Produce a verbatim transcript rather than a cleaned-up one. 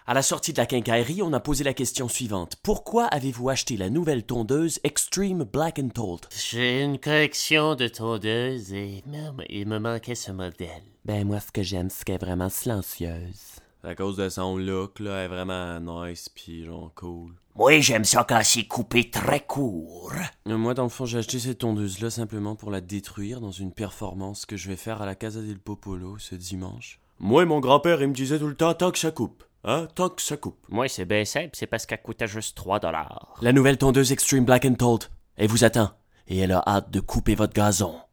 À la sortie de la quincaillerie, on a posé la question suivante. Pourquoi avez-vous acheté la nouvelle tondeuse Extreme Black and Told? J'ai une collection de tondeuses et même, il me manquait ce modèle. Ben moi, ce que j'aime, c'est qu'elle est vraiment silencieuse. À cause de son look, là, elle est vraiment nice pis genre cool. Moi, j'aime ça quand c'est coupé très court. Euh, Moi, dans le fond, j'ai acheté cette tondeuse-là simplement pour la détruire dans une performance que je vais faire à la Casa del Popolo ce dimanche. Moi, mon grand-père, il me disait tout le temps, tant que ça coupe. Hein? Tant que ça coupe. Moi, c'est bien simple, c'est parce qu'elle coûtait juste trois dollars. La nouvelle tondeuse Extreme Black and Told, elle vous attend. Et elle a hâte de couper votre gazon.